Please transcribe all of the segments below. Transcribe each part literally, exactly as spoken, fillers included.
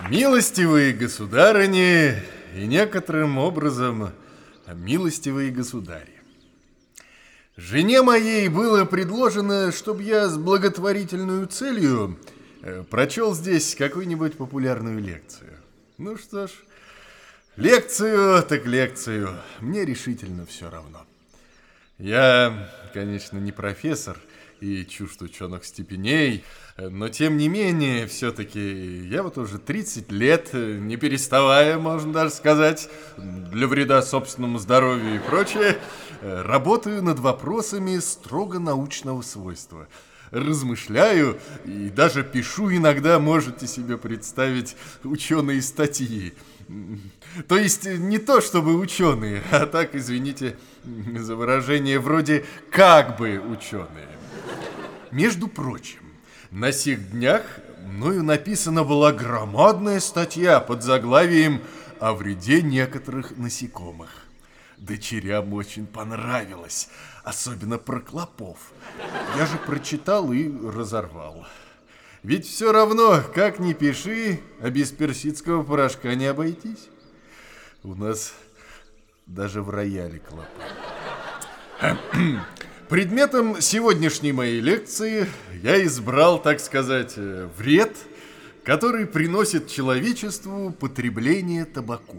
Милостивые государыни и некоторым образом милостивые государи. Жене моей было предложено, чтобы я с благотворительной целью прочел здесь какую-нибудь популярную лекцию. Ну что ж, лекцию так лекцию, мне решительно все равно. Я, конечно, не профессор и чужд ученых степеней, но тем не менее, все-таки я вот уже тридцать лет, не переставая, можно даже сказать, для вреда собственному здоровью и прочее, работаю над вопросами строго научного свойства. Размышляю и даже пишу иногда, можете себе представить, ученые статьи. То есть не то чтобы ученые, а так, извините за выражение, вроде как бы ученые. Между прочим, на сих днях мною написана была громадная статья под заглавием «О вреде некоторых насекомых». Дочерям очень понравилось, особенно про клопов. Я же прочитал и разорвал. Ведь все равно, как ни пиши, а без персидского порошка не обойтись. У нас даже в рояле клопы. Предметом сегодняшней моей лекции я избрал, так сказать, вред, который приносит человечеству потребление табаку.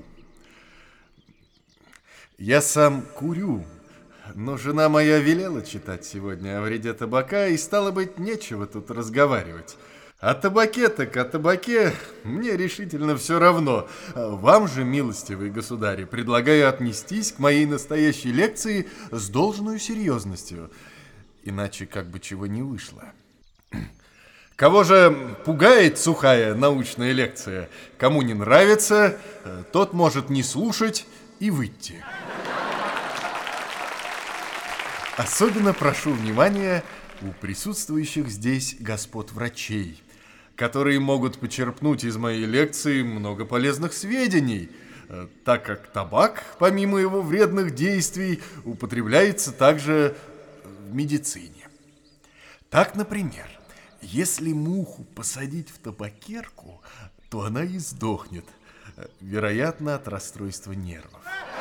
Я сам курю, но жена моя велела читать сегодня о вреде табака, и, стало быть, нечего тут разговаривать. О табаке так о табаке мне решительно все равно. Вам же, милостивые государи, предлагаю отнестись к моей настоящей лекции с должной серьезностью, иначе как бы чего не вышло. Кого же пугает сухая научная лекция, кому не нравится, тот может не слушать и выйти. Особенно прошу внимания у присутствующих здесь господ врачей, которые могут почерпнуть из моей лекции много полезных сведений, так как табак, помимо его вредных действий, употребляется также в медицине. Так, например, если муху посадить в табакерку, то она и сдохнет, вероятно, от расстройства нервов.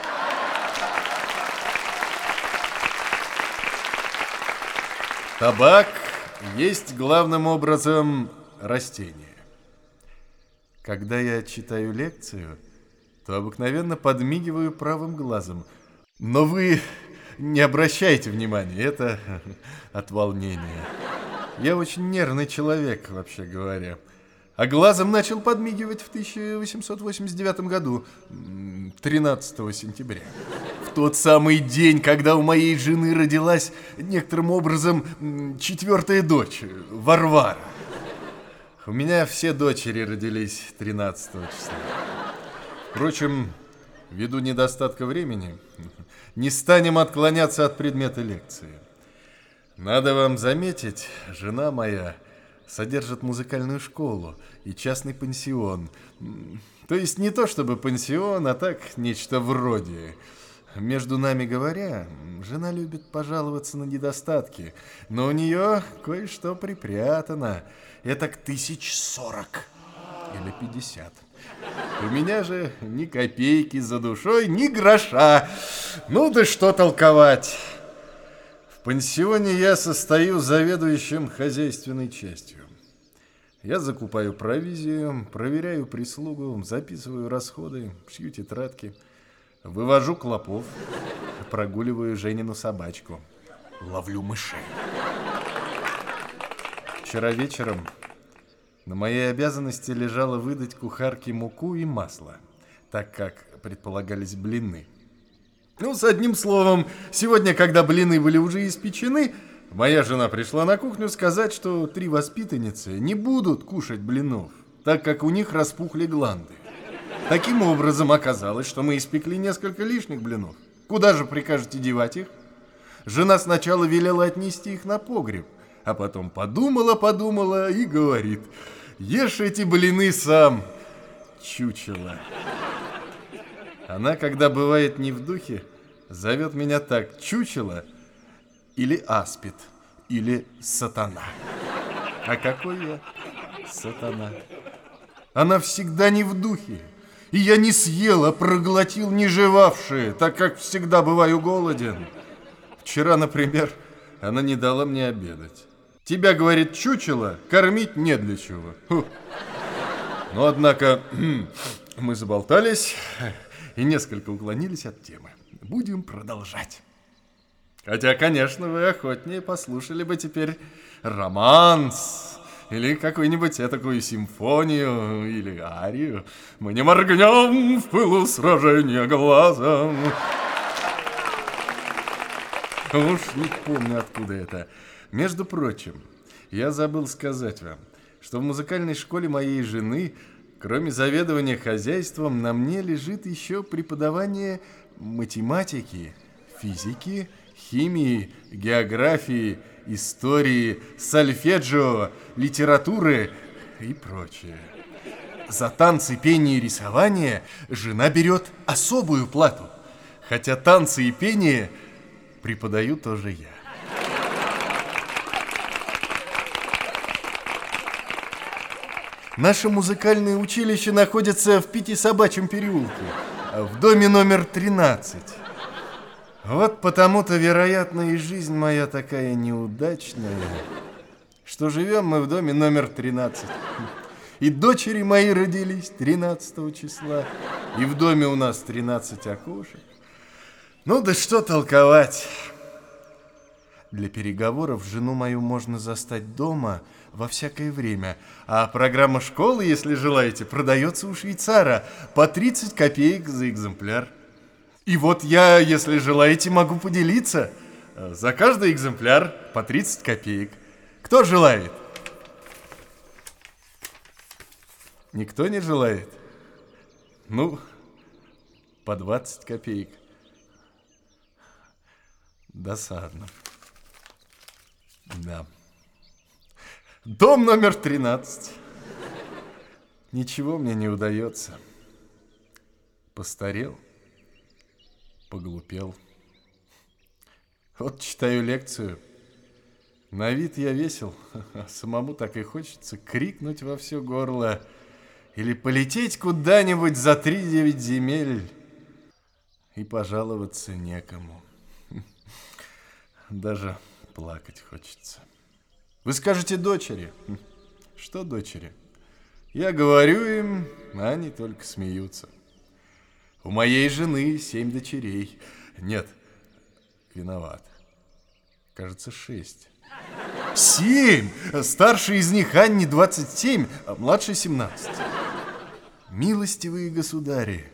Табак есть главным образом растение. Когда я читаю лекцию, то обыкновенно подмигиваю правым глазом. Но вы не обращайте внимания, это от волнения. Я очень нервный человек, вообще говоря. А глазом начал подмигивать в тысяча восемьсот восемьдесят девятом году, тринадцатого сентября. В тот самый день, когда у моей жены родилась некоторым образом четвертая дочь, Варвара. У меня все дочери родились тринадцатого числа. Впрочем, ввиду недостатка времени, не станем отклоняться от предмета лекции. Надо вам заметить, жена моя содержит музыкальную школу и частный пансион. То есть не то чтобы пансион, а так нечто вроде. Между нами говоря, жена любит пожаловаться на недостатки, но у нее кое-что припрятано. Это к тысяч сорок или пятьдесят. У меня же ни копейки за душой, ни гроша. Ну да что толковать. В пансионе я состою заведующим хозяйственной частью. Я закупаю провизию, проверяю прислугу, записываю расходы, шью тетрадки, вывожу клопов, прогуливаю Женину собачку, ловлю мышей. Вчера вечером на моей обязанности лежало выдать кухарке муку и масло, так как предполагались блины. Ну, с одним словом, сегодня, когда блины были уже испечены, моя жена пришла на кухню сказать, что три воспитанницы не будут кушать блинов, так как у них распухли гланды. Таким образом, оказалось, что мы испекли несколько лишних блинов. Куда же прикажете девать их? Жена сначала велела отнести их на погреб, а потом подумала-подумала и говорит: ешь эти блины сам, чучело. Она, когда бывает не в духе, зовет меня так: чучело или аспид, или сатана. А какой я сатана? Она всегда не в духе. И я не съел, а проглотил нежевавшее, так как всегда бываю голоден. Вчера, например, она не дала мне обедать. Тебя, говорит, чучело, кормить не для чего. Фу. Но, однако, мы заболтались и несколько уклонились от темы. Будем продолжать. Хотя, конечно, вы охотнее послушали бы теперь романс или какую-нибудь этакую симфонию или арию. Мы не моргнем в пылу сражения глазом. Уж не помню, откуда это. Между прочим, я забыл сказать вам, что в музыкальной школе моей жены, кроме заведования хозяйством, на мне лежит еще преподавание математики, физики, химии, географии, истории, сольфеджио, литературы и прочее. За танцы, пение и рисование жена берет особую плату, хотя танцы и пение преподаю тоже я. Наше музыкальное училище находится в Пятисобачьем переулке, в доме номер тринадцать. Вот потому-то, вероятно, и жизнь моя такая неудачная, что живем мы в доме номер тринадцать. И дочери мои родились тринадцатого числа, и в доме у нас тринадцать окошек. Ну да что толковать. Для переговоров жену мою можно застать дома во всякое время, а программа школы, если желаете, продается у швейцара по тридцать копеек за экземпляр. И вот я, если желаете, могу поделиться. За каждый экземпляр по тридцать копеек. Кто желает? Никто не желает? Ну, по двадцать копеек. Досадно. Да. Дом номер тринадцать. Ничего мне не удается. Постарел, поглупел. Вот читаю лекцию. На вид я весел, а самому так и хочется крикнуть во все горло или полететь куда-нибудь за три-девять земель и пожаловаться некому. Даже плакать хочется. Вы скажете дочери. Что дочери? Я говорю им, а они только смеются. У моей жены семь дочерей. Нет, виноват. Кажется, шесть. Семь! Старший из них Анне двадцать семь, а младший семнадцать. Милостивые государи,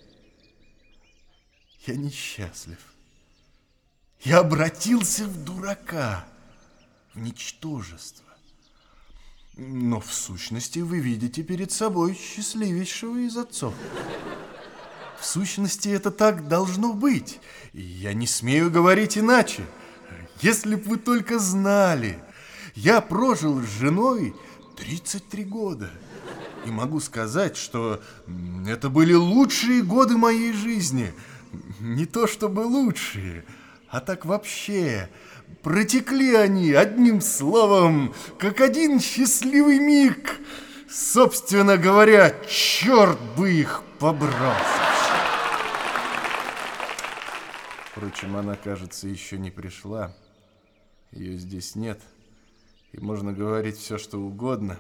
я несчастлив. Я обратился в дурака, в ничтожество. Но в сущности вы видите перед собой счастливейшего из отцов. В сущности это так должно быть, и я не смею говорить иначе. Если б вы только знали, я прожил с женой тридцать три года. И могу сказать, что это были лучшие годы моей жизни. Не то чтобы лучшие, а так вообще. Протекли они, одним словом, как один счастливый миг. Собственно говоря, черт бы их побрал. Впрочем, она, кажется, еще не пришла. Ее здесь нет. И можно говорить все, что угодно.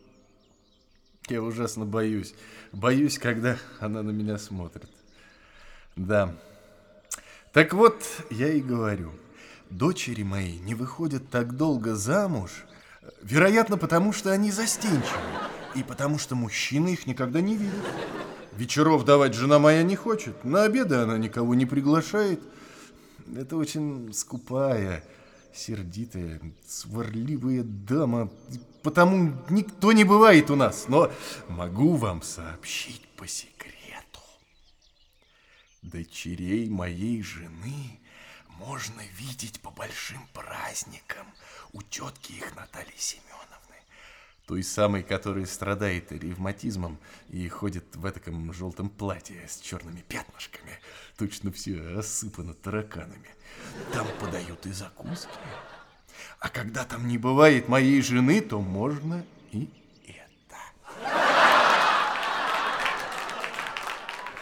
Я ужасно боюсь. Боюсь, когда она на меня смотрит. Да. Так вот, я и говорю. Дочери мои не выходят так долго замуж, вероятно, потому что они застенчивы, и потому что мужчины их никогда не видят. Вечеров давать жена моя не хочет, на обеды она никого не приглашает. Это очень скупая, сердитая, сварливая дама, потому никто не бывает у нас, но могу вам сообщить по секрету. Дочерей моей жены можно видеть по большим праздникам у тетки их Натальи Семеновны, той самой, которая страдает ревматизмом и ходит в этаком желтом платье с черными пятнышками, точно все осыпано тараканами. Там подают и закуски. А когда там не бывает моей жены, то можно и это.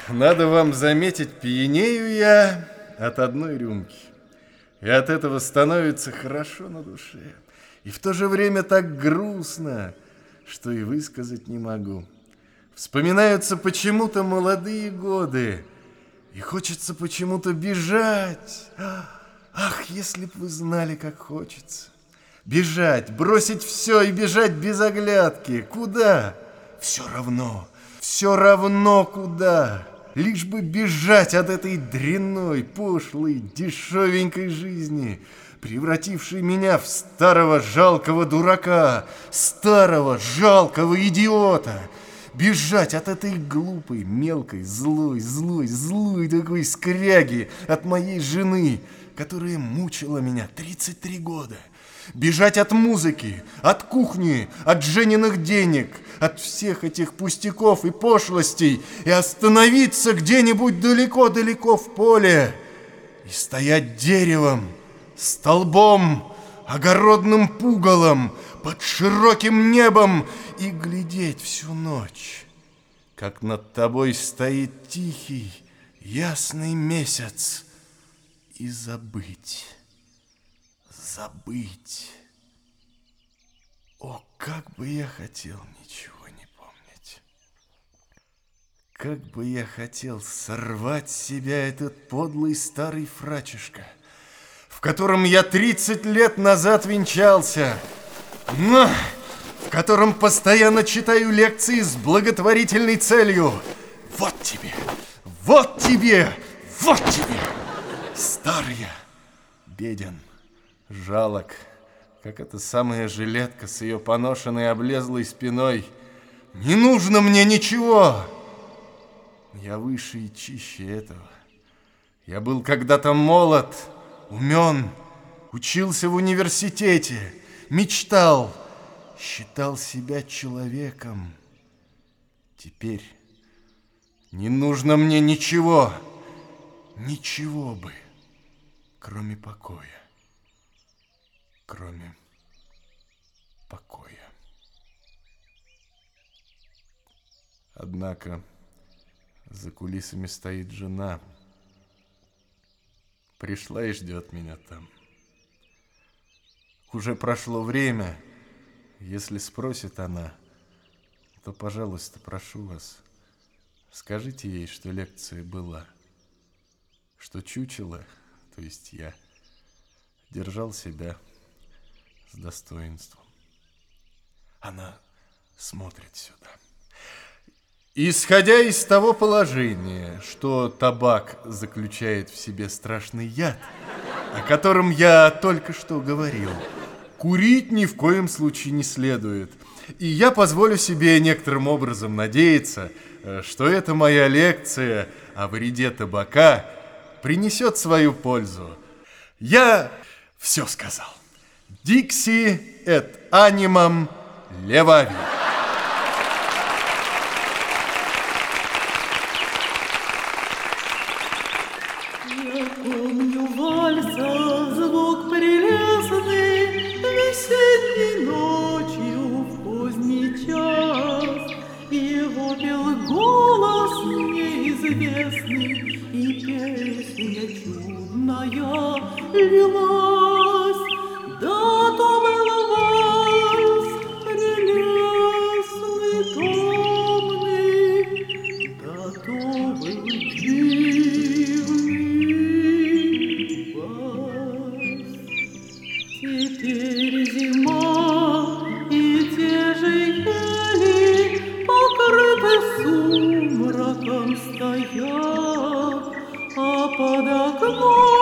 надо вам заметить, пьянею я от одной рюмки. И от этого становится хорошо на душе. И в то же время так грустно, что и высказать не могу. Вспоминаются почему-то молодые годы, и хочется почему-то бежать. Ах, если б вы знали, как хочется. Бежать, бросить все и бежать без оглядки. Куда? Все равно, все равно куда. Лишь бы бежать от этой дрянной, пошлой, дешевенькой жизни, превратившей меня в старого жалкого дурака, старого жалкого идиота. Бежать от этой глупой, мелкой, злой, злой, злой такой скряги, от моей жены, которая мучила меня тридцать три года. Бежать от музыки, от кухни, от Жениных денег, от всех этих пустяков и пошлостей и остановиться где-нибудь далеко-далеко в поле и стоять деревом, столбом, огородным пугалом под широким небом и глядеть всю ночь, как над тобой стоит тихий, ясный месяц, и забыть. Забыть. О, как бы я хотел ничего не помнить. Как бы я хотел сорвать с себя этот подлый старый фрачишка, в котором я тридцать лет назад венчался, но в котором постоянно читаю лекции с благотворительной целью. Вот тебе, вот тебе, вот тебе. Старый я, беден, жалок, как эта самая жилетка с ее поношенной облезлой спиной. Не нужно мне ничего. Я выше и чище этого. Я был когда-то молод, умен, учился в университете, мечтал, считал себя человеком. Теперь не нужно мне ничего, ничего бы, кроме покоя. Кроме покоя. Однако за кулисами стоит жена. Пришла и ждет меня там. Уже прошло время. Если спросит она, то, пожалуйста, прошу вас, скажите ей, что лекция была, что чучело, то есть я, держал себя с достоинством. Она смотрит сюда. Исходя из того положения, что табак заключает в себе страшный яд, о котором я только что говорил, курить ни в коем случае не следует. И я позволю себе некоторым образом надеяться, что эта моя лекция о вреде табака принесет свою пользу. Я все сказал. Dixi et animam levavi. Я помню вальса звук прелестный, весенней ночью в поздний час. Его пел голос неизвестный, и песня чудная лилась. Да, то был вальс прелестный, томный, да, то был дивный вальс. Теперь зима, и те же ели покрыты сумраком стоят, а под окном